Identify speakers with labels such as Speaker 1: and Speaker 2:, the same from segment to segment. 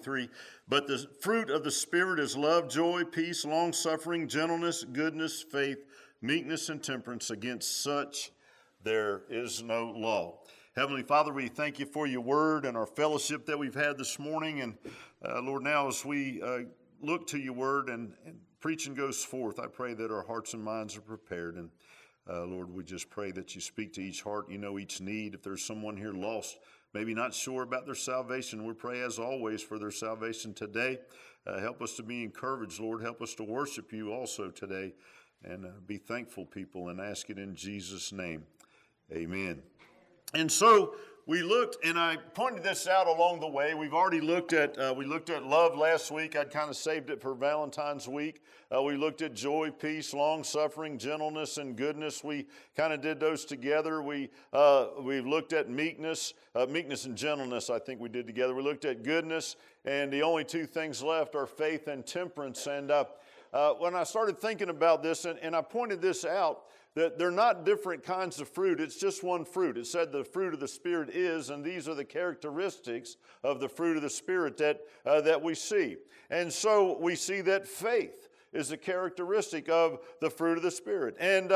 Speaker 1: 23. But the fruit of the Spirit is love, joy, peace, long-suffering, gentleness, goodness, faith, meekness, and temperance. Against such there is no law. Heavenly Father, we thank you for your word and our fellowship that we've had this morning. And Lord, now as we look to your word and preaching goes forth, I pray that our hearts and minds are prepared. And Lord, we just pray that you speak to each heart. You know each need. If there's someone here lost, maybe not sure about their salvation, we pray as always for their salvation today. Help us to be encouraged, Lord. Help us to worship you also today and be thankful people, and ask it in Jesus' name. Amen. And so we looked, and I pointed this out along the way. We've already looked at love last week. I'd kind of saved it for Valentine's week. We looked at joy, peace, long-suffering, gentleness, and goodness. We kind of did those together. We've looked at meekness and gentleness, I think we did together. We looked at goodness, and the only two things left are faith and temperance. And when I started thinking about this, and I pointed this out, that they're not different kinds of fruit. It's just one fruit. It said the fruit of the Spirit is, and these are the characteristics of the fruit of the Spirit that we see. And so we see that faith is a characteristic of the fruit of the Spirit. And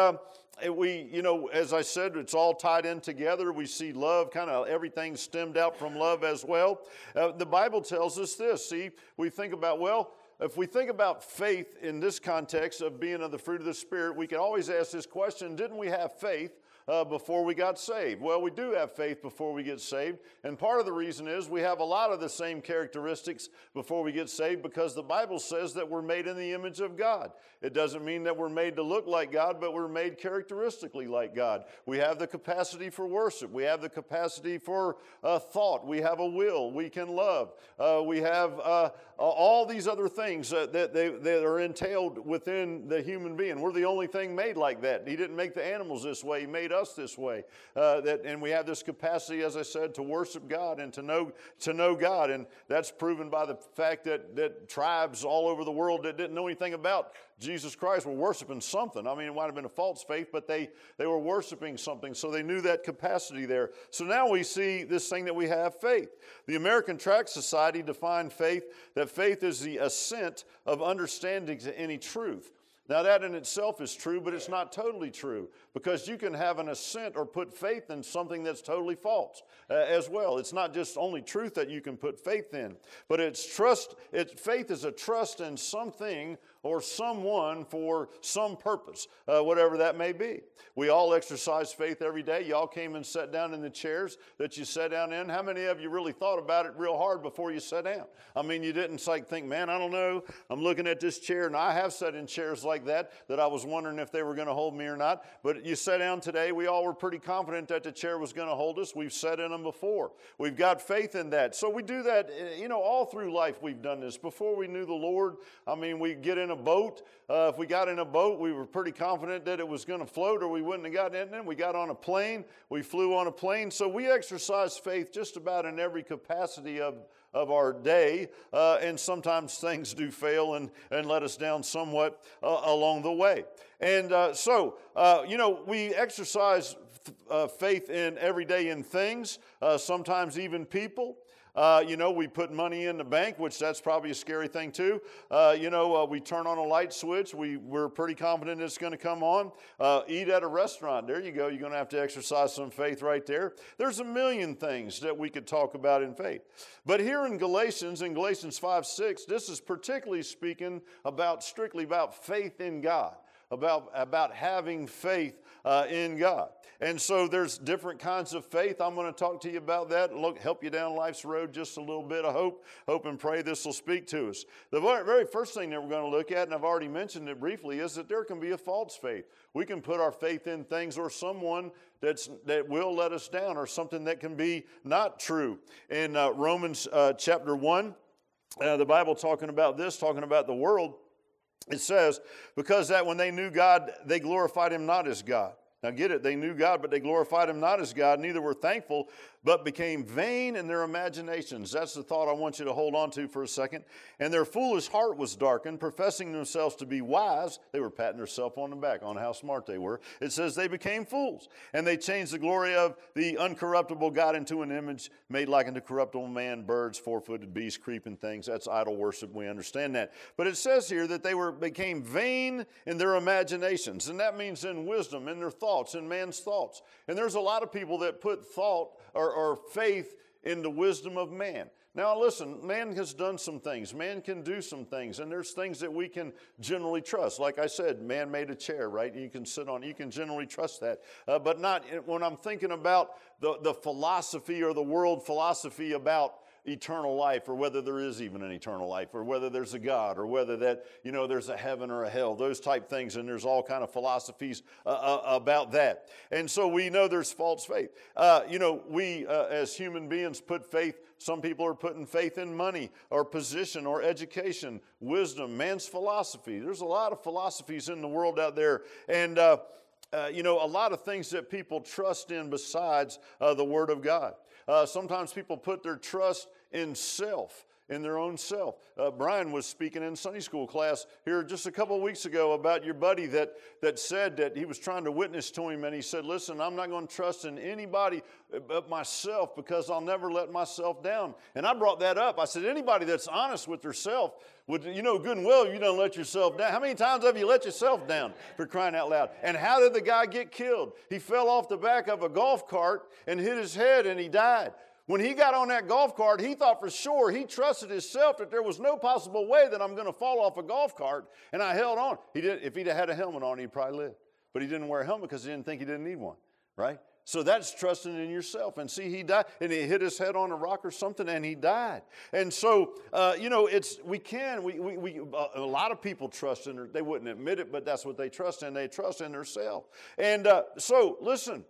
Speaker 1: as I said, it's all tied in together. We see love, kind of everything stemmed out from love as well. The Bible tells us this. See, we think about, if we think about faith in this context of being of the fruit of the Spirit, we can always ask this question: didn't we have faith before we got saved? Well, we do have faith before we get saved, and part of the reason is we have a lot of the same characteristics before we get saved, because the Bible says that we're made in the image of God. It doesn't mean that we're made to look like God, but we're made characteristically like God. We have the capacity for worship. We have the capacity for thought. We have a will. We can love. We have all these other things that are entailed within the human being. We're the only thing made like that. He didn't make the animals this way. He made us this way. And we have this capacity, as I said, to worship God and to know God. And that's proven by the fact that tribes all over the world that didn't know anything about Jesus Christ were worshiping something. I mean, it might have been a false faith, but they were worshiping something, so they knew that capacity there. So now we see this thing that we have, faith. The American Tract Society defined faith, that faith is the assent of understanding to any truth. Now that in itself is true, but it's not totally true, because you can have an assent or put faith in something that's totally false as well. It's not just only truth that you can put faith in, but it's trust. Faith is a trust in something or someone for some purpose, whatever that may be. We all exercise faith every day. Y'all came and sat down in the chairs that you sat down in. How many of you really thought about it real hard before you sat down? I mean, you didn't think, man, I don't know. I'm looking at this chair, and I have sat in chairs like that I was wondering if they were going to hold me or not. But you sat down today. We all were pretty confident that the chair was going to hold us. We've sat in them before. We've got faith in that. So we do that, all through life we've done this. Before we knew the Lord, I mean, we get in a boat. If we got in a boat, we were pretty confident that it was going to float, or we wouldn't have gotten in it. We got on a plane. We flew on a plane. So we exercise faith just about in every capacity of our day, and sometimes things do fail and let us down somewhat along the way. And we exercise faith in every day in things, sometimes even people. We put money in the bank, which that's probably a scary thing too. We turn on a light switch. We're pretty confident it's going to come on. Eat at a restaurant. There you go. You're going to have to exercise some faith right there. There's a million things that we could talk about in faith. But here in Galatians 5:6, this is particularly speaking strictly about faith in God, about having faith in God. And so there's different kinds of faith. I'm going to talk to you about that, help you down life's road just a little bit. I hope and pray this will speak to us. The very first thing that we're going to look at, and I've already mentioned it briefly, is that there can be a false faith. We can put our faith in things or someone that will let us down, or something that can be not true. In Romans chapter 1, the Bible talking about the world, it says, because that when they knew God, they glorified him not as God. Now get it, they knew God, but they glorified him not as God, neither were thankful, but became vain in their imaginations. That's the thought I want you to hold on to for a second. And their foolish heart was darkened, professing themselves to be wise. They were patting themselves on the back on how smart they were. It says they became fools, and they changed the glory of the uncorruptible God into an image made like unto corruptible man, birds, four-footed beasts, creeping things. That's idol worship. We understand that. But it says here that they became vain in their imaginations, and that means in wisdom, in their thoughts, in man's thoughts. And there's a lot of people that put thought or faith in the wisdom of man. Now listen, man has done some things. Man can do some things, and there's things that we can generally trust. Like I said, man made a chair, right? You can sit on it. You can generally trust that. But not when I'm thinking about the philosophy or the world philosophy about eternal life, or whether there is even an eternal life, or whether there's a God, or whether that, there's a heaven or a hell, those type things, and there's all kind of philosophies about that. And so we know there's false faith. We as human beings put faith, some people are putting faith in money or position or education, wisdom, man's philosophy. There's a lot of philosophies in the world out there, and a lot of things that people trust in besides the Word of God. Sometimes people put their trust in self, in their own self. Brian was speaking in Sunday school class here just a couple of weeks ago about your buddy that said that he was trying to witness to him, and he said, listen, I'm not going to trust in anybody but myself because I'll never let myself down. And I brought that up. I said, anybody that's honest with themselves would, good and well, you don't let yourself down. How many times have you let yourself down, for crying out loud? And how did the guy get killed? He fell off the back of a golf cart and hit his head, and he died. When he got on that golf cart, he thought for sure, he trusted himself that there was no possible way that I'm going to fall off a golf cart, and I held on. If he'd had a helmet on, he'd probably live. But he didn't wear a helmet because he didn't think he didn't need one, right? So that's trusting in yourself. And see, he died, and he hit his head on a rock or something, and he died. And so, a lot of people trust in, they wouldn't admit it, but that's what they trust in. They trust in themselves. And so, listen.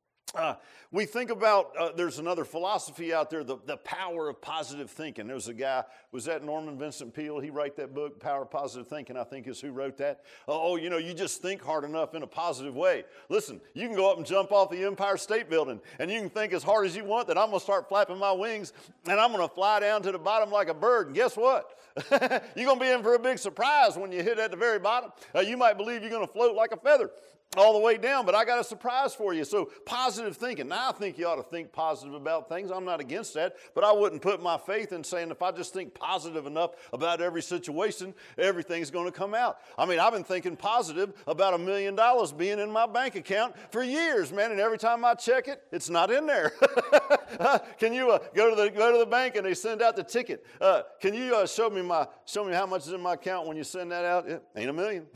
Speaker 1: We think about, there's another philosophy out there, the power of positive thinking. There was a guy, was that Norman Vincent Peale? He wrote that book, Power of Positive Thinking, I think is who wrote that. You just think hard enough in a positive way. Listen, you can go up and jump off the Empire State Building, and you can think as hard as you want that I'm going to start flapping my wings, and I'm going to fly down to the bottom like a bird. And guess what? You're going to be in for a big surprise when you hit at the very bottom. You might believe you're going to float like a feather all the way down, but I got a surprise for you. So positive thinking. Now, I think you ought to think positive about things. I'm not against that, but I wouldn't put my faith in saying if I just think positive enough about every situation, everything's going to come out. I mean, I've been thinking positive about $1 million being in my bank account for years, man, and every time I check it, it's not in there. Can you go to the bank and they send out the ticket? Can you show me how much is in my account when you send that out? It ain't $1 million.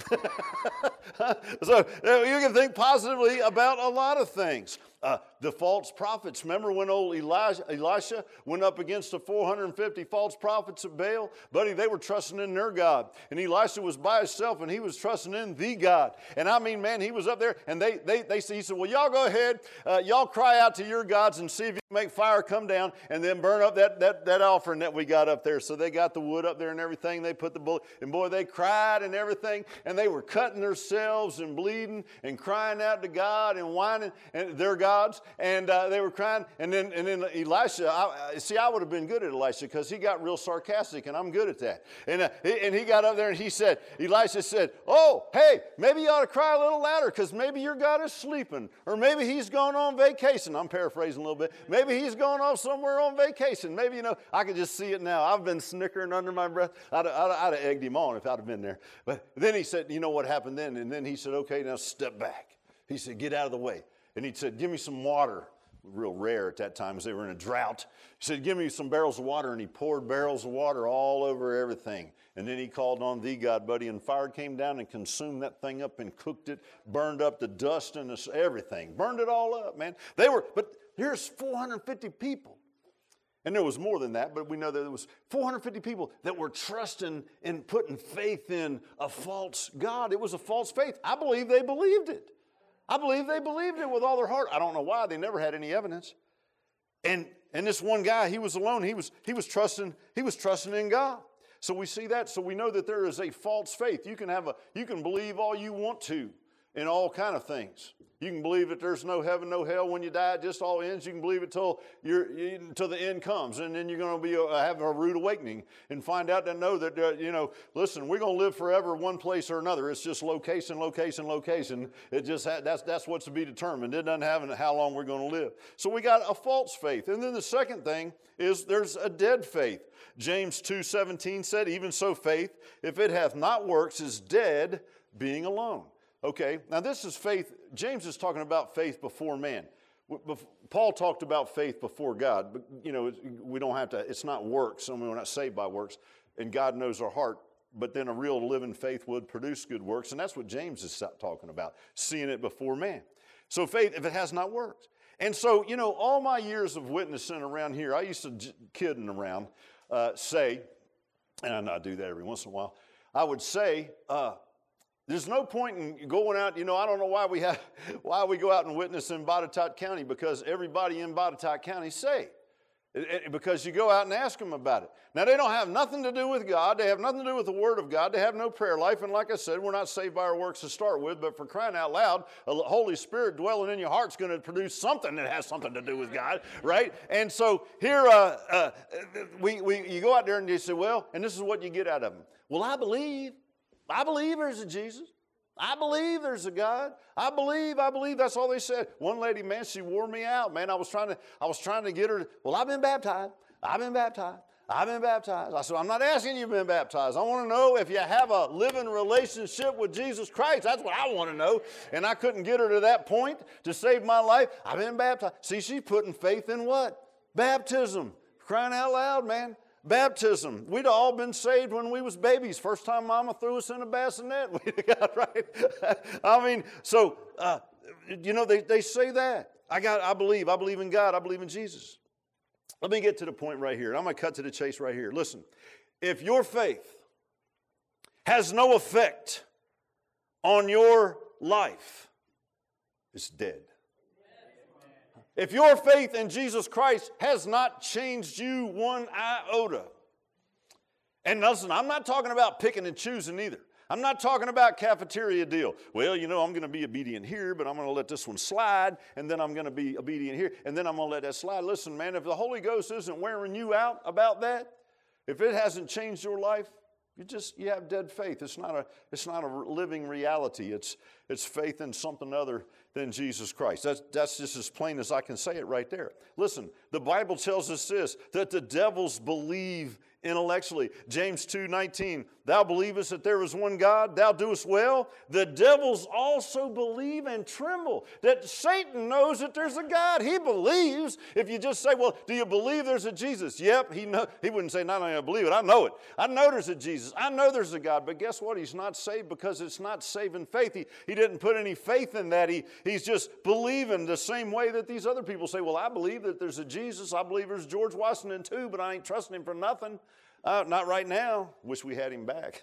Speaker 1: So you can think positively about a lot of things. The false prophets. Remember when old Elisha went up against the 450 false prophets of Baal? Buddy, they were trusting in their God. And Elisha was by himself, and he was trusting in the God. And I mean, man, he was up there, and he said, well, y'all go ahead. Y'all cry out to your gods and see if you can make fire come down and then burn up that offering that we got up there. So they got the wood up there and everything. They put the bullet, and boy, they cried and everything. And they were cutting themselves and bleeding and crying out to God and whining and their gods. And they were crying, and then Elisha, I would have been good at Elisha because he got real sarcastic, and I'm good at that. And he got up there, and Elisha said, oh, hey, maybe you ought to cry a little louder because maybe your God is sleeping, or maybe he's going on vacation. I'm paraphrasing a little bit. Maybe he's going off somewhere on vacation. Maybe, I could just see it now. I've been snickering under my breath. I'd have egged him on if I'd have been there. But then he said, you know what happened then? And then he said, okay, now step back. He said, get out of the way. And he said, give me some water. Real rare at that time as they were in a drought. He said, give me some barrels of water. And he poured barrels of water all over everything. And then he called on the God, buddy, and fire came down and consumed that thing up and cooked it, burned up the dust and everything. Burned it all up, man. But here's 450 people. And there was more than that, but we know that there was 450 people that were trusting and putting faith in a false God. It was a false faith. I believe they believed it. I believe they believed it with all their heart. I don't know why. They never had any evidence. And this one guy, he was alone. He was trusting in God. So we see that. So we know that there is a false faith. You can believe all you want to in all kind of things. You can believe that there's no heaven, no hell when you die. It just all ends. You can believe it till the end comes, and then you're going to be have a rude awakening and find out and know that listen, we're going to live forever one place or another. It's just location, location, location. It just that's what's to be determined. It doesn't have how long we're going to live. So we got a false faith, and then the second thing is there's a dead faith. James 2:17 said, "Even so, faith, if it hath not works, is dead, being alone." Okay, now this is faith. James is talking about faith before man. Paul talked about faith before God, but we don't have to, it's not works, and we're not saved by works, and God knows our heart, but then a real living faith would produce good works, and that's what James is talking about, seeing it before man. So faith, if it has not worked. And so, all my years of witnessing around here, I used to, kidding around, say, and I do that every once in a while, I would say, there's no point in going out, I don't know why we go out and witness in Botetourt County, because everybody in Botetourt County is saved. Because you go out and ask them about it. Now, they don't have nothing to do with God. They have nothing to do with the Word of God. They have no prayer life. And like I said, we're not saved by our works to start with, but for crying out loud, the Holy Spirit dwelling in your heart is going to produce something that has something to do with God, right? And so here, you go out there and you say, well, and this is what you get out of them. Well, I believe there's a Jesus. I believe there's a God. I believe. That's all they said. One lady, man, she wore me out, man. I was trying to get her. Well, I've been baptized. I said, I'm not asking you to be baptized. I want to know if you have a living relationship with Jesus Christ. That's what I want to know. And I couldn't get her to that point to save my life. I've been baptized. See, she's putting faith in what? Baptism. Crying out loud, man. Baptism. We'd all been saved when we was babies. First time Mama threw us in a bassinet, we got right. I mean, so they say that. I believe in God. I believe in Jesus. Let me get to the point right here. I'm going to cut to the chase right here. Listen, if your faith has no effect on your life, it's dead. If your faith in Jesus Christ has not changed you one iota, and listen, I'm not talking about picking and choosing either. I'm not talking about cafeteria deal. Well, I'm going to be obedient here, but I'm going to let this one slide, and then I'm going to be obedient here, and then I'm going to let that slide. Listen, man, if the Holy Ghost isn't wearing you out about that, if it hasn't changed your life, you have dead faith. It's not a living reality. It's faith in something other than Jesus Christ. That's just as plain as I can say it right there. Listen, the Bible tells us this, that the devils believe intellectually. James 2:19, thou believest that there is one God, thou doest well. The devils also believe and tremble. That Satan knows that there's a God. He believes. If you just say, well, do you believe there's a Jesus? Yep, he wouldn't say, not only I believe it, I know it. I know there's a Jesus. I know there's a God. But guess what? He's not saved because it's not saving faith. He didn't put any faith in that. He's just believing the same way that these other people say, well, I believe that there's a Jesus. I believe there's George Washington too, but I ain't trusting him for nothing. Not right now. Wish we had him back.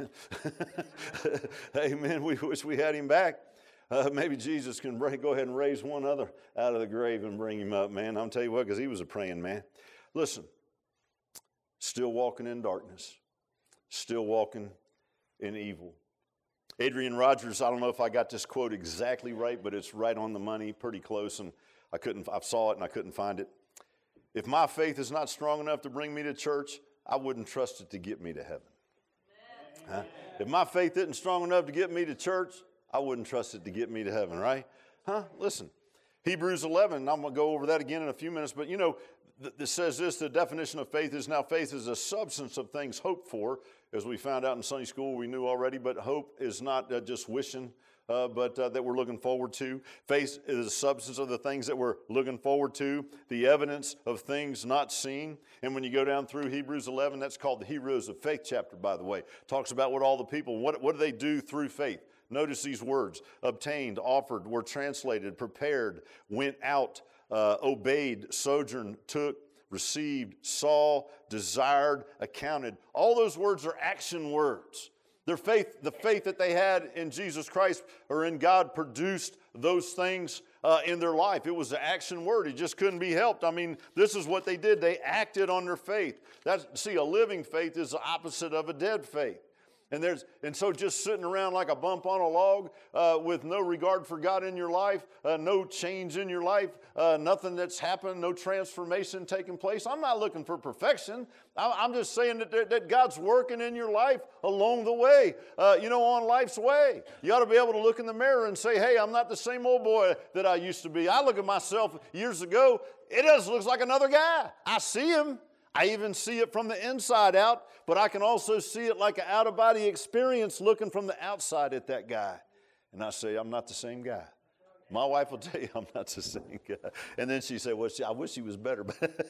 Speaker 1: Amen. We wish we had him back. Maybe Jesus can go ahead and raise one other out of the grave and bring him up, man. I'll tell you what, because he was a praying man. Listen, still walking in darkness. Still walking in evil. Adrian Rogers, I don't know if I got this quote exactly right, but it's right on the money, pretty close, and I saw it and I couldn't find it. If my faith is not strong enough to bring me to church, I wouldn't trust it to get me to heaven. If my faith isn't strong enough to get me to church, I wouldn't trust it to get me to heaven, right? Listen, Hebrews 11, I'm going to go over that again in a few minutes, but it says this, the definition of faith is a substance of things hoped for. As we found out in Sunday school, we knew already, but hope is not just wishing, but that we're looking forward to. Faith is the substance of the things that we're looking forward to, the evidence of things not seen. And when you go down through Hebrews 11, that's called the Heroes of Faith chapter, by the way. Talks about what all the people, what do they do through faith? Notice these words: obtained, offered, were translated, prepared, went out, obeyed, sojourned, took, received, saw, desired, accounted. All those words are action words. The faith that they had in Jesus Christ or in God produced those things in their life. It was an action word. It just couldn't be helped. I mean, this is what they did. They acted on their faith. A living faith is the opposite of a dead faith. And so just sitting around like a bump on a log with no regard for God in your life, no change in your life, nothing that's happened, no transformation taking place. I'm not looking for perfection. I'm just saying that God's working in your life along the way, on life's way. You ought to be able to look in the mirror and say, hey, I'm not the same old boy that I used to be. I look at myself years ago, it just looks like another guy. I see him. I even see it from the inside out, but I can also see it like an out-of-body experience looking from the outside at that guy. And I say, I'm not the same guy. My wife will tell you I'm not the same guy. And then she said, well, I wish he was better.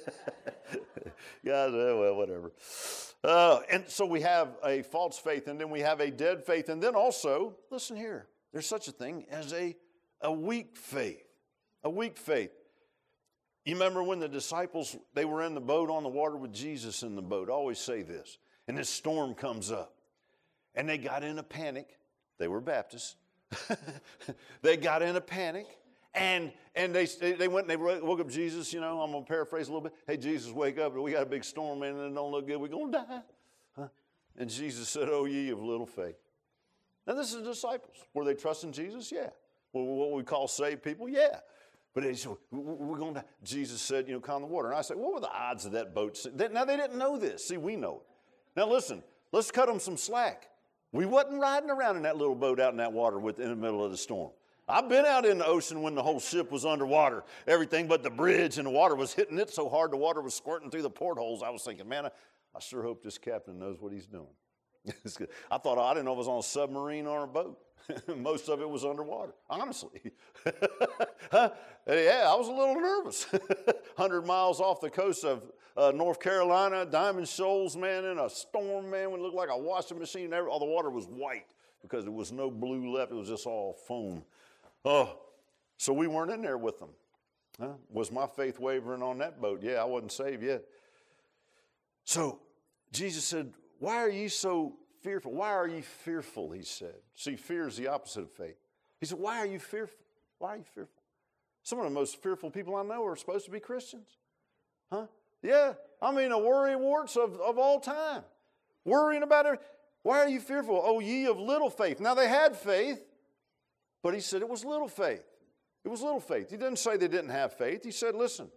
Speaker 1: Yeah, well, whatever. And so we have a false faith, and then we have a dead faith. And then also, listen here, there's such a thing as a weak faith. A weak faith. You remember when the disciples, they were in the boat on the water with Jesus in the boat. I always say this. And this storm comes up. And they got in a panic. They were Baptists. They got in a panic. And they went and they woke up Jesus, I'm going to paraphrase a little bit. Hey, Jesus, wake up. We got a big storm, man, and it don't look good. We're going to die. Huh? And Jesus said, oh, ye of little faith. Now, this is the disciples. Were they trusting Jesus? Yeah. Well, what we call saved people? Yeah. But they said, we're going to, Jesus said, calm the water. And I said, what were the odds of that boat? Now, they didn't know this. See, we know it. Now, listen, let's cut them some slack. We wasn't riding around in that little boat out in that water in the middle of the storm. I've been out in the ocean when the whole ship was underwater. Everything but the bridge, and the water was hitting it so hard the water was squirting through the portholes. I was thinking, man, I sure hope this captain knows what he's doing. I didn't know if it was on a submarine or a boat. Most of it was underwater, honestly. Yeah, I was a little nervous. 100 miles off the coast of North Carolina, Diamond Shoals, man, in a storm, man, it looked like a washing machine. All the water was white because there was no blue left. It was just all foam. Oh, so we weren't in there with them. Was my faith wavering on that boat? Yeah, I wasn't saved yet. So Jesus said, why are you so fearful? Why are you fearful, he said. See, fear is the opposite of faith. He said, why are you fearful? Why are you fearful? Some of the most fearful people I know are supposed to be Christians. Huh? Yeah, the worrywarts of all time. Worrying about it. Why are you fearful? Oh, ye of little faith. Now, they had faith, but he said it was little faith. It was little faith. He didn't say they didn't have faith. He said, listen,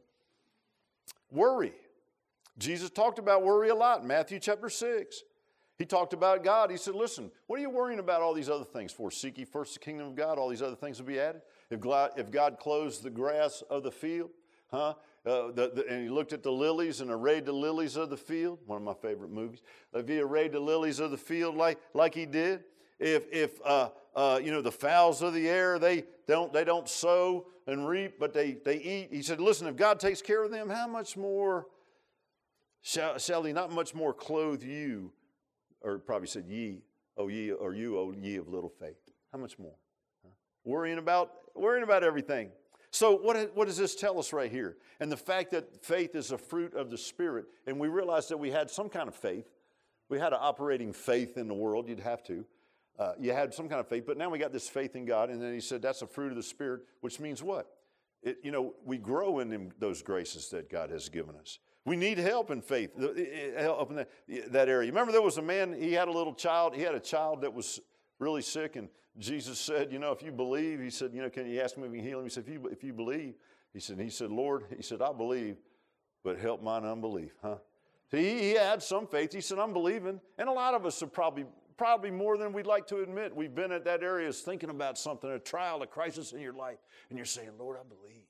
Speaker 1: worry. Jesus talked about worry a lot in Matthew chapter 6. He talked about God. He said, listen, what are you worrying about all these other things for? Seek ye first the kingdom of God. All these other things will be added. If God clothes the grass of the field, and he looked at the lilies and arrayed the lilies of the field, one of my favorite movies. If he arrayed the lilies of the field like he did, if the fowls of the air, they don't sow and reap, but they eat. He said, listen, if God takes care of them, how much more shall he not much more clothe you? Or probably said ye, O ye of little faith. How much more? Huh? Worrying about everything. So what does this tell us right here? And the fact that faith is a fruit of the Spirit, and we realized that we had some kind of faith. We had an operating faith in the world. You'd have to. You had some kind of faith, but now we got this faith in God, and then he said that's a fruit of the Spirit, which means what? We grow in those graces that God has given us. We need help in faith, help in that area. Remember there was a man, he had a little child. He had a child that was really sick, and Jesus said, if you believe, he said, can you ask him if he can heal him? He said, if you believe, he said, Lord, I believe, but help mine unbelief, huh? He had some faith. He said, I'm believing. And a lot of us are probably more than we'd like to admit. We've been at that area thinking about something, a trial, a crisis in your life, and you're saying, Lord, I believe.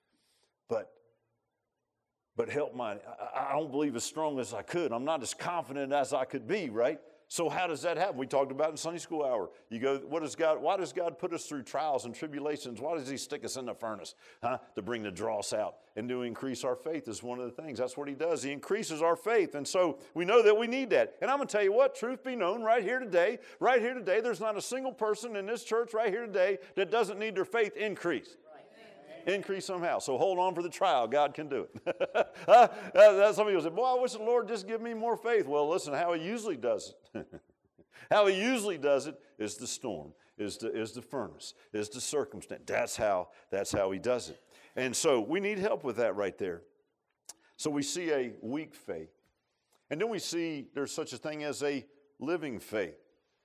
Speaker 1: But help mine. I don't believe as strong as I could. I'm not as confident as I could be, right? So how does that happen? We talked about it in Sunday school hour. You go, why does God put us through trials and tribulations? Why does he stick us in the furnace? To bring the dross out and to increase our faith is one of the things. That's what he does. He increases our faith. And so we know that we need that. And I'm going to tell you what, truth be known, right here today, there's not a single person in this church right here today that doesn't need their faith increased. Increase somehow. So hold on for the trial. God can do it. Some people say, boy, I wish the Lord just give me more faith. Well, listen, how he usually does it. How he usually does it is the storm, is the furnace, is the circumstance. That's how he does it. And so we need help with that right there. So we see a weak faith. And then we see there's such a thing as a living faith.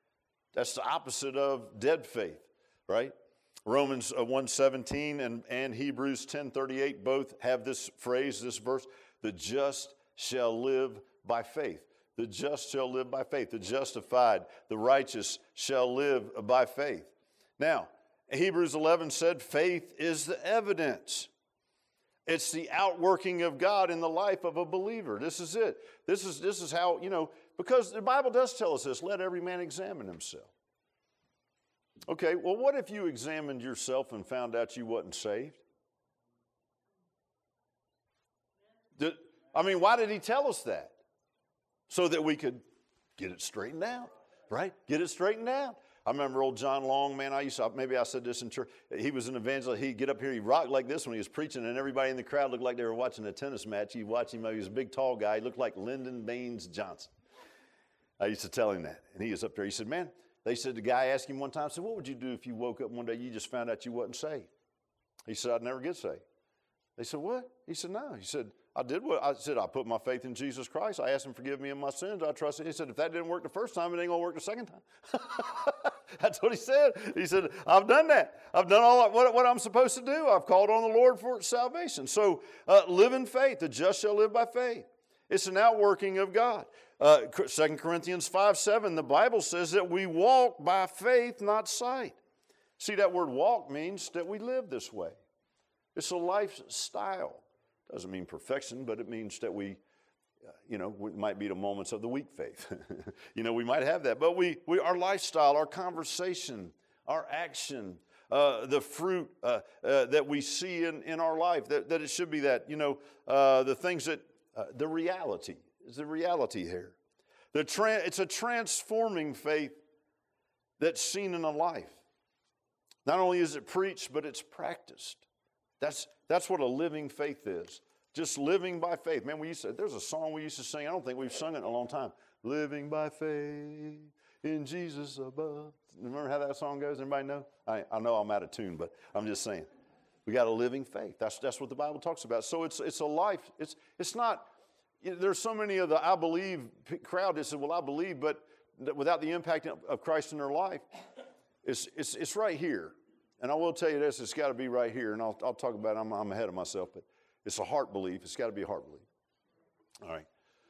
Speaker 1: That's the opposite of dead faith, right? Romans 1:17 and Hebrews 10:38 both have this phrase, this verse, the just shall live by faith. The just shall live by faith. The justified, the righteous shall live by faith. Now, Hebrews 11 said faith is the evidence. It's the outworking of God in the life of a believer. This is it. This is how, because the Bible does tell us this, let every man examine himself. Okay, well, what if you examined yourself and found out you wasn't saved? Why did he tell us that? So that we could get it straightened out, right? Get it straightened out. I remember old John Long, man, maybe I said this in church. He was an evangelist. He'd get up here, he'd rock like this when he was preaching, and everybody in the crowd looked like they were watching a tennis match. You'd watch him, he was a big, tall guy. He looked like Lyndon Baines Johnson. I used to tell him that. And he was up there. He said, man, they said, the guy asked him one time, said, what would you do if you woke up one day, you just found out you wasn't saved? He said, I'd never get saved. They said, what? He said, no. He said, I put my faith in Jesus Christ. I asked him to forgive me of my sins. I trusted. He said, if that didn't work the first time, it ain't going to work the second time. That's what he said. He said, I've done that. I've done all what I'm supposed to do. I've called on the Lord for salvation. So live in faith. The just shall live by faith. It's an outworking of God. 2 Corinthians 5:7, the Bible says that we walk by faith, not sight. See, that word walk means that we live this way. It's a lifestyle. Doesn't mean perfection, but it means that we might be the moments of the weak faith. We might have that. But our lifestyle, our conversation, our action, the fruit that we see in our life, that it should be that, the things that, the reality is the reality here. It's a transforming faith that's seen in a life. Not only is it preached, but it's practiced. That's what a living faith is. Just living by faith. Man, there's a song we used to sing. I don't think we've sung it in a long time. Living by faith in Jesus above. Remember how that song goes? Anybody know? I know I'm out of tune, but I'm just saying. We got a living faith. That's what the Bible talks about. So it's a life. It's not, there's so many of the I believe crowd that said, well, I believe, but without the impact of Christ in their life, it's right here. And I will tell you this, it's got to be right here, and I'll talk about it. I'm ahead of myself, but it's a heart belief. It's got to be a heart belief. All right.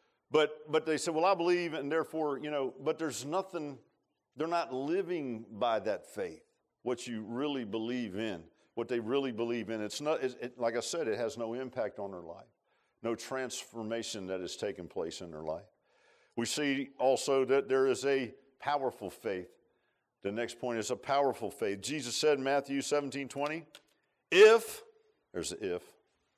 Speaker 1: But they said, well, I believe, and therefore, but there's nothing, they're not living by that faith, what you really believe in, what they really believe in. It's not, like I said, it has no impact on their life, no transformation that has taken place in their life. We see also that there is a powerful faith. The next point is a powerful faith. Jesus said in Matthew 17:20, there's the if,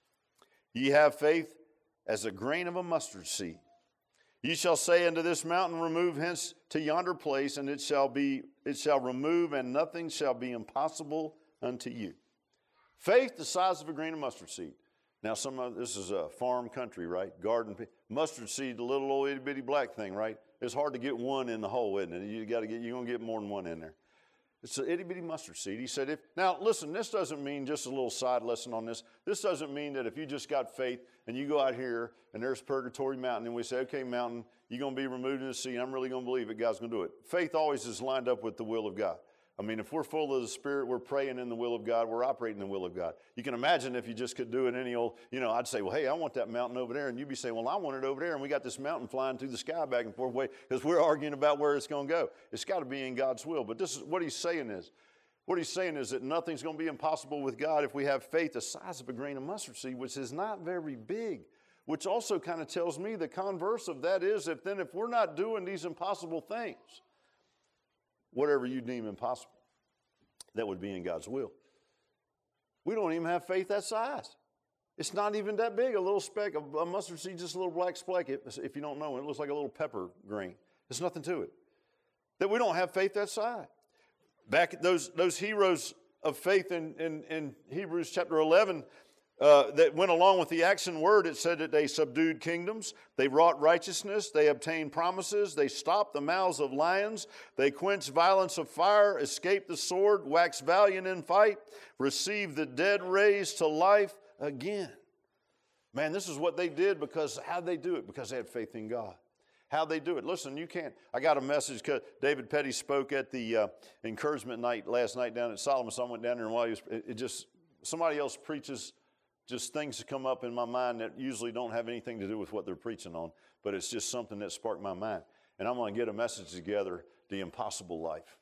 Speaker 1: ye have faith as a grain of a mustard seed, ye shall say unto this mountain, remove hence to yonder place, and it shall remove, and nothing shall be impossible unto you. Faith the size of a grain of mustard seed. Now, this is a farm country, right? Garden, mustard seed, the little old itty bitty black thing, right? It's hard to get one in the hole, isn't it? You're going to get more than one in there. It's an itty bitty mustard seed. He said, now listen, this doesn't mean, just a little side lesson on this. This doesn't mean that if you just got faith and you go out here and there's Purgatory Mountain and we say, okay, mountain, you're going to be removed in the sea. I'm really going to believe it. God's going to do it. Faith always is lined up with the will of God. If we're full of the Spirit, we're praying in the will of God, we're operating in the will of God. You can imagine if you just could do it any old, I'd say, well, hey, I want that mountain over there. And you'd be saying, well, I want it over there. And we got this mountain flying through the sky back and forth because we're arguing about where it's going to go. It's got to be in God's will. But this is what he's saying is that nothing's going to be impossible with God if we have faith the size of a grain of mustard seed, which is not very big, which also kind of tells me the converse of that is if we're not doing these impossible things, whatever you deem impossible, that would be in God's will. We don't even have faith that size. It's not even that big, a little speck of a mustard seed, just a little black speck. If you don't know, it looks like a little pepper grain. There's nothing to it. That we don't have faith that size. Back those heroes of faith in Hebrews chapter 11, that went along with the action word, it said that they subdued kingdoms, they wrought righteousness, they obtained promises, they stopped the mouths of lions, they quenched violence of fire, escaped the sword, waxed valiant in fight, received the dead raised to life again. Man, this is what they did because, how did they do it? Because they had faith in God. how they do it. Listen, you can't. I got a message because David Petty spoke at the encouragement night last night down at Solomon. So I went down there, and while he was, somebody else preaches, just things that come up in my mind that usually don't have anything to do with what they're preaching on, but it's just something that sparked my mind. And I'm going to get a message together, the impossible life.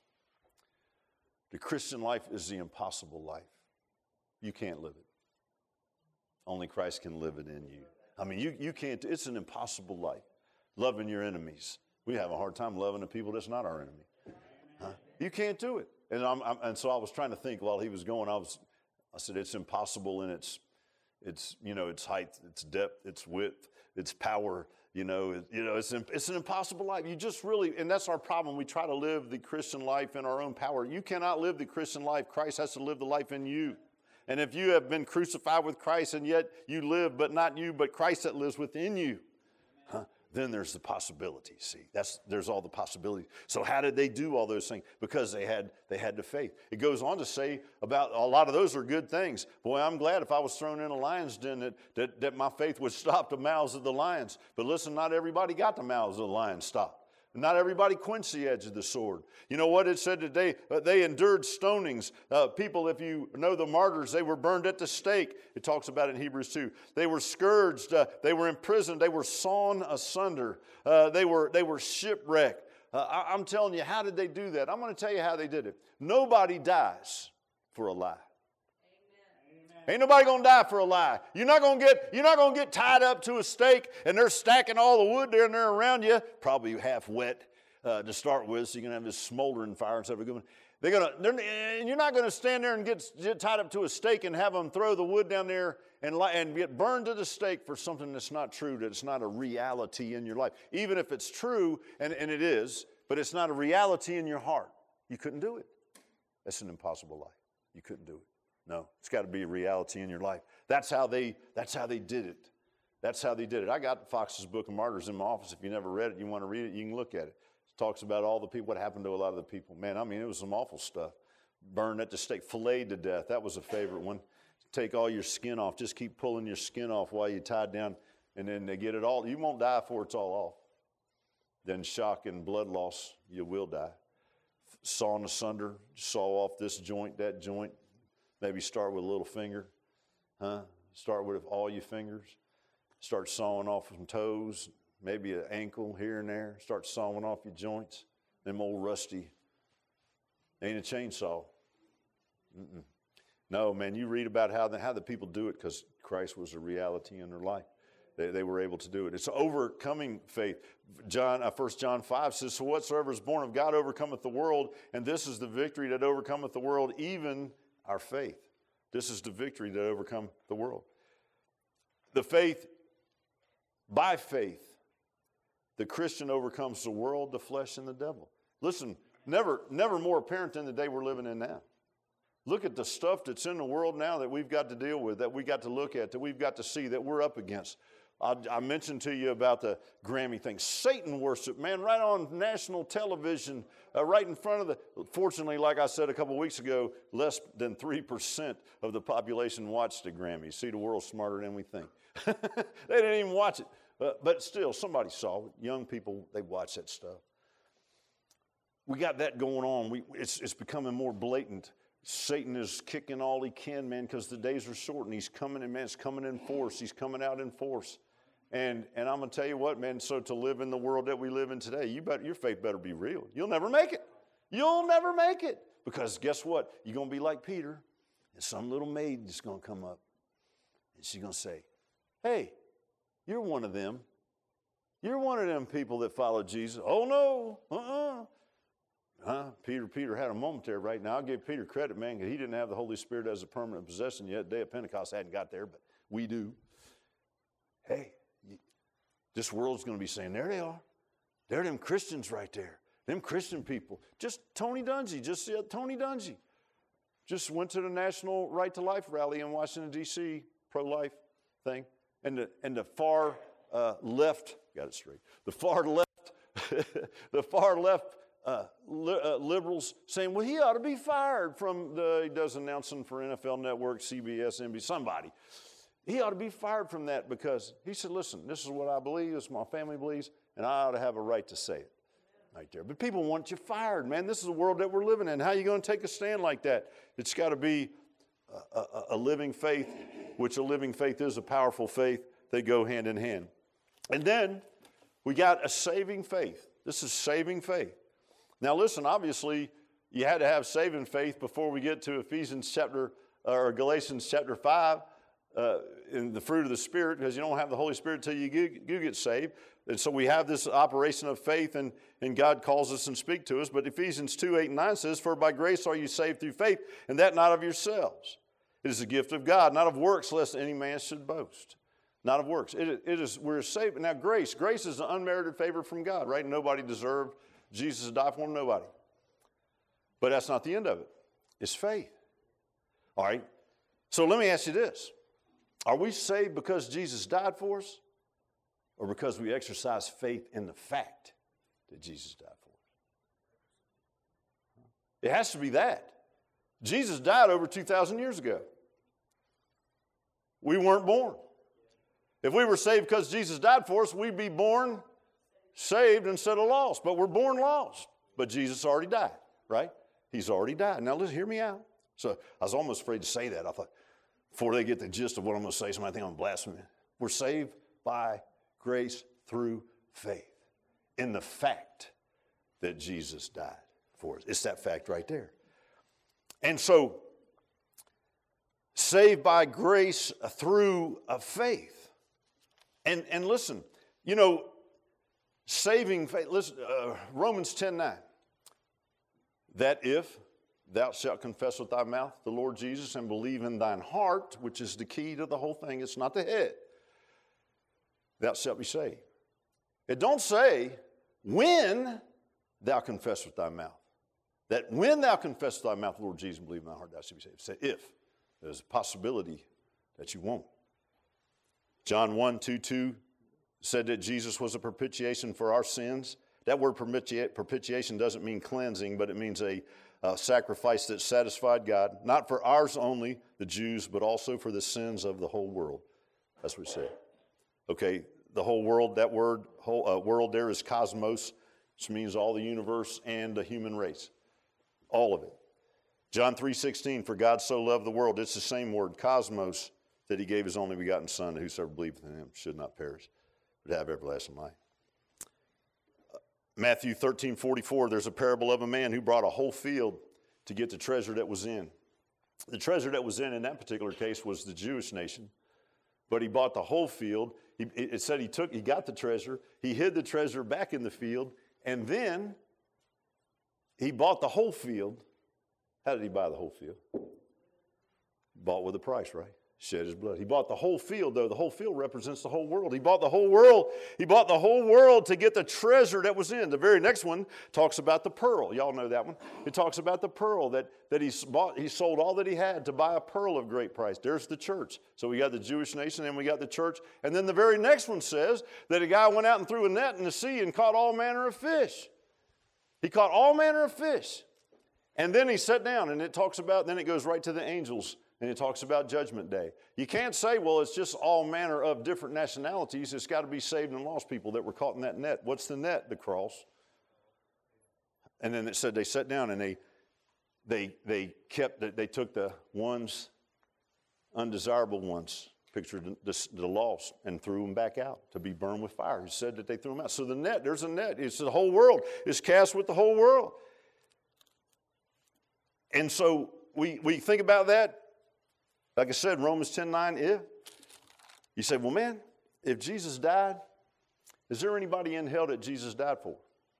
Speaker 1: The Christian life is the impossible life. You can't live it. Only Christ can live it in you. I mean, you can't. It's an impossible life. Loving your enemies. We have a hard time loving the people that's not our enemy. Huh? You can't do it. And so I was trying to think while he was going. I said it's impossible in its height, its depth, its width, its power. It's an impossible life. You just really, and that's our problem. We try to live the Christian life in our own power. You cannot live the Christian life. Christ has to live the life in you. And if you have been crucified with Christ and yet you live, but not you, but Christ that lives within you, then there's the possibility. See, there's all the possibilities. So how did they do all those things? Because they had the faith. It goes on to say about a lot of those are good things. Boy, I'm glad if I was thrown in a lion's den that my faith would stop the mouths of the lions. But listen, not everybody got the mouths of the lions stopped. Not everybody quenched the edge of the sword. You know what it said today? They endured stonings. People, if you know the martyrs, they were burned at the stake. It talks about it in Hebrews 2. They were scourged. They were imprisoned. They were sawn asunder. They were shipwrecked. I'm telling you, how did they do that? I'm going to tell you how they did it. Nobody dies for a lie. Ain't nobody gonna die for a lie. You're not gonna get tied up to a stake and they're stacking all the wood there and there around you, probably half wet to start with, so you're gonna have this smoldering fire instead of going. You're not gonna stand there and get tied up to a stake and have them throw the wood down there and get burned to the stake for something that's not true, that it's not a reality in your life. Even if it's true, and it is, but it's not a reality in your heart. You couldn't do it. That's an impossible life. You couldn't do it. No, it's got to be a reality in your life. That's how they did it. That's how they did it. I got Fox's Book of Martyrs in my office. If you never read it, you want to read it, you can look at it. It talks about all the people, what happened to a lot of the people. Man, I mean, it was some awful stuff. Burned at the stake, filleted to death. That was a favorite one. Take all your skin off. Just keep pulling your skin off while you're tied down, and then they get it all. You won't die before it's all off. Then shock and blood loss, you will die. Sawn asunder, saw off this joint, that joint. Maybe start with a little finger, Start with all your fingers. Start sawing off some toes, maybe an ankle here and there. Start sawing off your joints. Them old rusty, ain't a chainsaw. No, man, you read about how the people do it because Christ was a reality in their life. They were able to do it. It's overcoming faith. 1 John 5 says, so whatsoever is born of God overcometh the world, and this is the victory that overcometh the world, even our faith. This is the victory that overcome the world. The faith, by faith, the Christian overcomes the world, the flesh, and the devil. Listen, never more apparent than the day we're living in now. Look at the stuff that's in the world now that we've got to deal with, that we've got to look at, that we've got to see, that we're up against. I mentioned to you about the Grammy thing. Satan worship, man, right on national television, right in front of the... Fortunately, like I said a couple weeks ago, less than 3% of the population watched the Grammys. See, the world's smarter than we think. They didn't even watch it. But still, somebody saw it. Young people, they watch that stuff. We got that going on. It's becoming more blatant. Satan is kicking all he can, man, because the days are short, and he's coming in, man, it's coming in force. He's coming out in force. And I'm going to tell you what, man, so to live in the world that we live in today, your faith better be real. You'll never make it. You'll never make it. Because guess what? You're going to be like Peter, and some little maid is going to come up, and she's going to say, hey, you're one of them. You're one of them people that follow Jesus. Oh, no, Peter had a moment there right now. I'll give Peter credit, man, because he didn't have the Holy Spirit as a permanent possession yet. The day of Pentecost hadn't got there, but we do. Hey, this world's going to be saying, there they are. They're them Christians right there. Them Christian people. Just Tony Dungy. Just went to the National Right to Life rally in Washington, D.C., pro-life thing. And the far left, got it straight, the far left liberals saying, well, he ought to be fired from he does announcing for NFL Network, CBS, NBC, somebody. He ought to be fired from that because he said, listen, this is what I believe, this is what my family believes, and and I ought to have a right to say it right there. But people want you fired, man. This is the world that we're living in. How are you going to take a stand like that? It's got to be a living faith, which a living faith is a powerful faith. They go hand in hand. And then we got a saving faith. This is saving faith. Now listen, obviously, you had to have saving faith before we get to Galatians chapter 5, in the fruit of the Spirit, because you don't have the Holy Spirit till you get saved. And so we have this operation of faith, and God calls us and speaks to us. But Ephesians 2, 8 and 9 says, "For by grace are you saved through faith, and that not of yourselves. It is a gift of God, not of works, lest any man should boast." Not of works. We're saved. Now grace is an unmerited favor from God, right? Nobody deserved Jesus to die for them, nobody. But that's not the end of it. It's faith. All right? So let me ask you this. Are we saved because Jesus died for us, or because we exercise faith in the fact that Jesus died for us? It has to be that. Jesus died over 2,000 years ago. We weren't born. If we were saved because Jesus died for us, we'd be born saved instead of lost. But we're born lost. But Jesus already died, right? He's already died. Now, listen, hear me out. So I was almost afraid to say that. I thought, before they get the gist of what I'm going to say, somebody think I'm blaspheming. We're saved by grace through faith in the fact that Jesus died for us. It's that fact right there. And so, saved by grace through faith. And listen, you know, saving faith, listen, Romans 10:9. That if thou shalt confess with thy mouth the Lord Jesus and believe in thine heart, which is the key to the whole thing, it's not the head, thou shalt be saved. It don't say when thou confess with thy mouth. That when thou confess with thy mouth the Lord Jesus and believe in thy heart, thou shalt be saved. It say if. There's a possibility that you won't. John 1:2 said that Jesus was a propitiation for our sins. That word propitiation doesn't mean cleansing, but it means a sacrifice that satisfied God, not for ours only, the Jews, but also for the sins of the whole world. That's what it said. Okay, the whole world, that word, world there is cosmos, which means all the universe and the human race. All of it. John 3:16, for God so loved the world. It's the same word, cosmos, that he gave his only begotten Son, that whosoever believeth in him should not perish, but have everlasting life. Matthew 13:44, there's a parable of a man who brought a whole field to get the treasure that was in. The treasure that was in that particular case was the Jewish nation, but he bought the whole field. It said he got the treasure, he hid the treasure back in the field, and then he bought the whole field. How did he buy the whole field? Bought with a price, right? Shed his blood. He bought the whole field, though. The whole field represents the whole world. He bought the whole world. He bought the whole world to get the treasure that was in. The very next one talks about the pearl. Y'all know that one. It talks about the pearl that he bought. He sold all that he had to buy a pearl of great price. There's the church. So we got the Jewish nation and we got the church. And then the very next one says that a guy went out and threw a net in the sea and caught all manner of fish. He caught all manner of fish. And then he sat down, and it talks about, then it goes right to the angels, and it talks about Judgment Day. You can't say, well, it's just all manner of different nationalities. It's got to be saved and lost people that were caught in that net. What's the net? The cross. And then it said they sat down, and they took the ones, undesirable ones, pictured the lost, and threw them back out to be burned with fire. He said that they threw them out. So the net, there's a net. It's the whole world. It's cast with the whole world. And so we think about that. Like I said, Romans 10:9, if. You say, well, man, if Jesus died, is there anybody in hell that Jesus died for?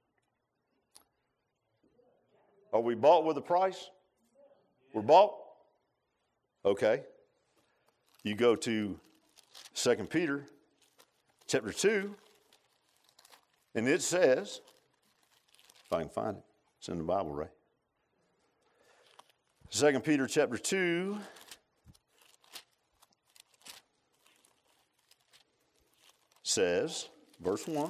Speaker 1: Are we bought with a price? We're bought? Okay. You go to 2 Peter chapter 2, and it says, if I can find it, it's in the Bible, right? 2 Peter chapter 2 says, verse 1.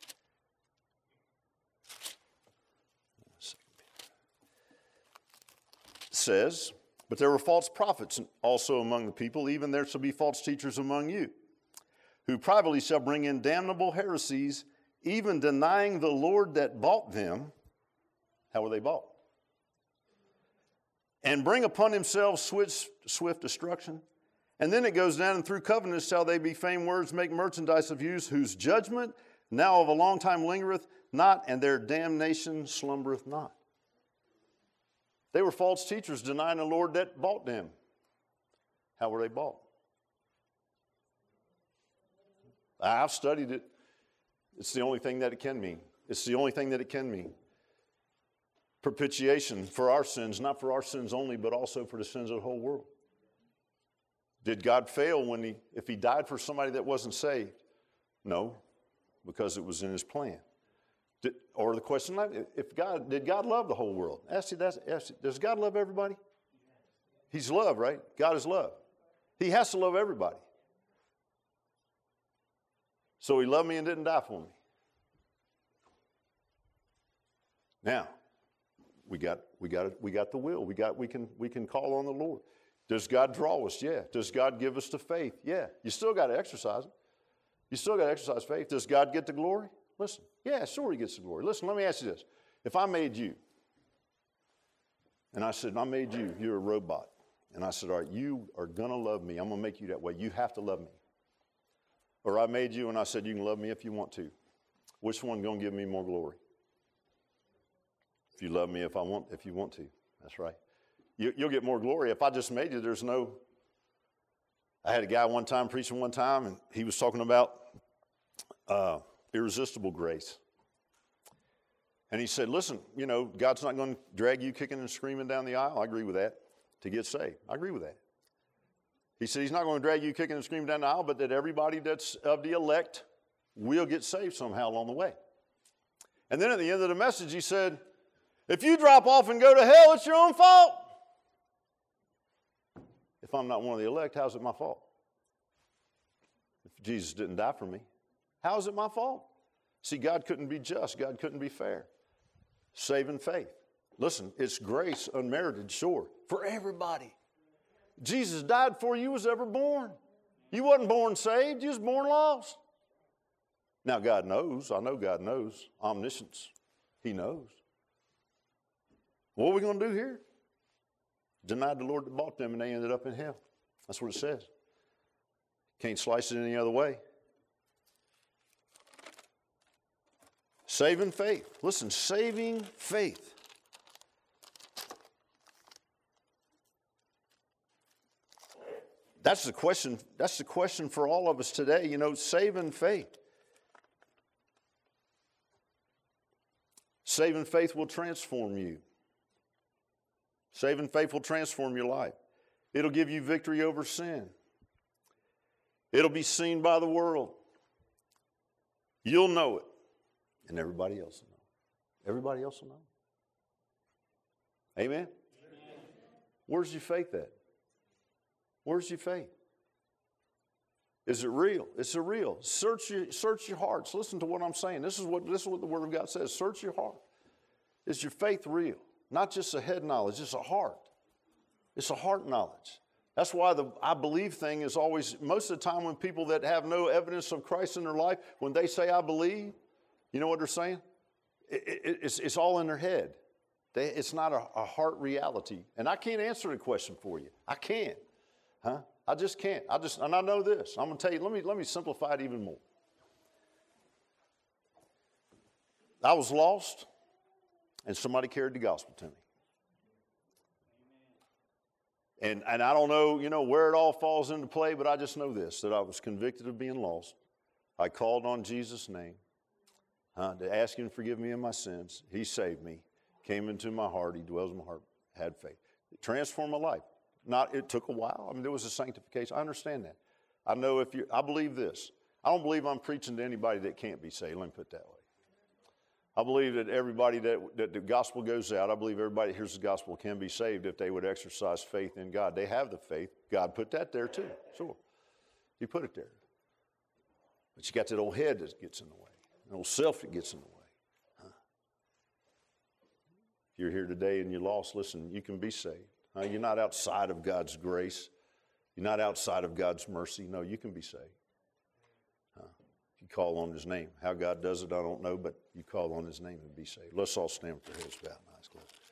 Speaker 1: Says, but there were false prophets also among the people, even there shall be false teachers among you, who privately shall bring in damnable heresies, even denying the Lord that bought them. How were they bought? And bring upon themselves swift destruction. And then it goes down, and through covenants shall they be famed words, make merchandise of use, whose judgment now of a long time lingereth not, and their damnation slumbereth not. They were false teachers denying the Lord that bought them. How were they bought? I've studied it. It's the only thing that it can mean. It's the only thing that it can mean. Propitiation for our sins, not for our sins only, but also for the sins of the whole world. Did God fail if he died for somebody that wasn't saved? No, because it was in his plan. Or the question, did God love the whole world? Does God love everybody? He's love, right? God is love. He has to love everybody. So he loved me and didn't die for me. Now, we got the will. We can call on the Lord. Does God draw us? Yeah. Does God give us the faith? Yeah. You still got to exercise it. You still got to exercise faith. Does God get the glory? Listen. Yeah, sure he gets the glory. Listen, let me ask you this. If I made you, and I said, I made you, you're a robot. And I said, all right, you are going to love me. I'm going to make you that way. You have to love me. Or I made you and I said, you can love me if you want to. Which one going to give me more glory? If you love me if you want to. That's right. You'll get more glory. If I just made you, I had a guy one time preaching one time, and he was talking about irresistible grace. And he said, listen, God's not going to drag you kicking and screaming down the aisle. I agree with that. To get saved. I agree with that. He said he's not going to drag you kicking and screaming down the aisle, but that everybody that's of the elect will get saved somehow along the way. And then at the end of the message, he said, if you drop off and go to hell, it's your own fault. If I'm not one of the elect, how's it my fault? If Jesus didn't die for me, how is it my fault? See, God couldn't be just. God couldn't be fair. Saving faith. Listen, it's grace unmerited, sure, for everybody. Jesus died before you was ever born. You wasn't born saved. You was born lost. Now, God knows. I know God knows. Omniscience. He knows. What are we going to do here? Denied the Lord that bought them, and they ended up in hell. That's what it says. Can't slice it any other way. Saving faith. Listen, saving faith. That's the question. That's the question for all of us today. Saving faith. Saving faith will transform you. Saving faith will transform your life. It'll give you victory over sin. It'll be seen by the world. You'll know it. And everybody else will know. Everybody else will know. Amen? Amen. Where's your faith at? Where's your faith? Is it real? It's a real. Search your hearts. Listen to what I'm saying. This is what the Word of God says. Search your heart. Is your faith real? Not just a head knowledge, it's a heart. It's a heart knowledge. That's why the I believe thing is always, most of the time when people that have no evidence of Christ in their life, when they say I believe, you know what they're saying? It's all in their head. It's not a heart reality. And I can't answer the question for you. I can't. Huh? I just can't. And I know this. I'm going to tell you, let me simplify it even more. I was lost, and somebody carried the gospel to me. And I don't know, where it all falls into play, but I just know this, that I was convicted of being lost. I called on Jesus' name to ask him to forgive me of my sins. He saved me, came into my heart. He dwells in my heart, had faith. It transformed my life. It took a while. There was a sanctification. I understand that. I know I believe this. I don't believe I'm preaching to anybody that can't be saved. Let me put it that way. I believe that everybody that the gospel goes out, I believe everybody that hears the gospel can be saved if they would exercise faith in God. They have the faith. God put that there too. Sure. He put it there. But you got that old head that gets in the way. An old self that gets in the way. If you're here today and you're lost, listen, you can be saved. You're not outside of God's grace. You're not outside of God's mercy. No, you can be saved. if you call on his name. How God does it, I don't know, but you call on his name and be saved. Let's all stand for his bowed and eyes closed.